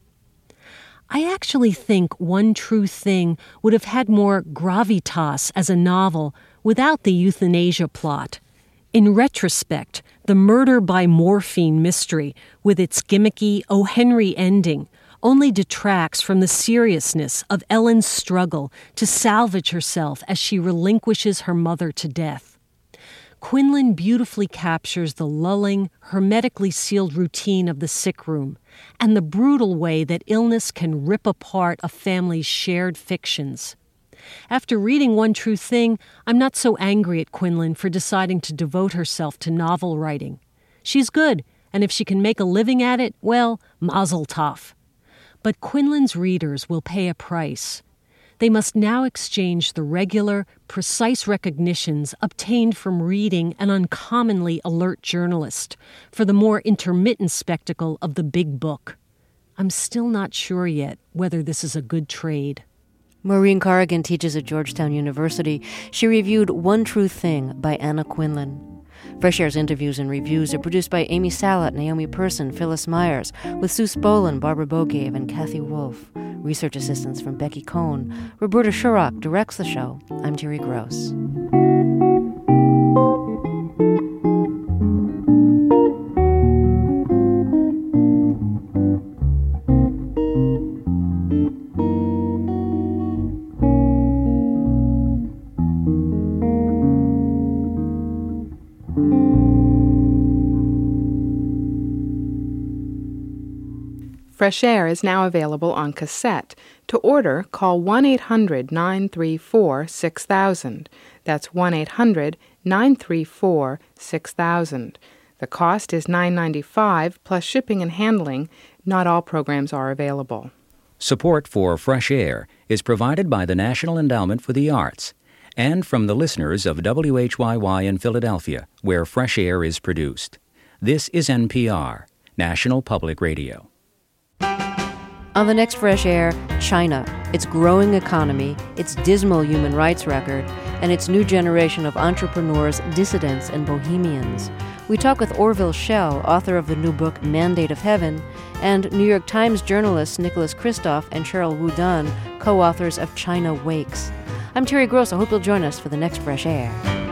I actually think One True Thing would have had more gravitas as a novel without the euthanasia plot. In retrospect, the murder by morphine mystery, with its gimmicky O. Henry ending, only detracts from the seriousness of Ellen's struggle to salvage herself as she relinquishes her mother to death. Quinlan beautifully captures the lulling, hermetically sealed routine of the sick room and the brutal way that illness can rip apart a family's shared fictions. After reading One True Thing, I'm not so angry at Quinlan for deciding to devote herself to novel writing. She's good, and if she can make a living at it, well, mazel tov. But Quinlan's readers will pay a price. They must now exchange the regular, precise recognitions obtained from reading an uncommonly alert journalist for the more intermittent spectacle of the big book. I'm still not sure yet whether this is a good trade. Maureen Corrigan teaches at Georgetown University. She reviewed One True Thing by Anna Quinlan. Fresh Air's interviews and reviews are produced by Amy Salat, Naomi Person, Phyllis Myers, with Sue Spolin, Barbara Bogave, and Kathy Wolf. Research assistance from Becky Cohn. Roberta Shurrock directs the show. I'm Terry Gross. Fresh Air is now available on cassette. To order, call one eight hundred nine three four six thousand. That's one eight hundred nine three four six thousand. The cost is nine dollars and ninety-five cents plus shipping and handling. Not all programs are available. Support for Fresh Air is provided by the National Endowment for the Arts and from the listeners of W H Y Y in Philadelphia, where Fresh Air is produced. This is N P R, National Public Radio. On the next Fresh Air, China, its growing economy, its dismal human rights record, and its new generation of entrepreneurs, dissidents, and bohemians. We talk with Orville Schell, author of the new book Mandate of Heaven, and New York Times journalists Nicholas Kristof and Cheryl Wu Dunn, co-authors of China Wakes. I'm Terry Gross. I hope you'll join us for the next Fresh Air.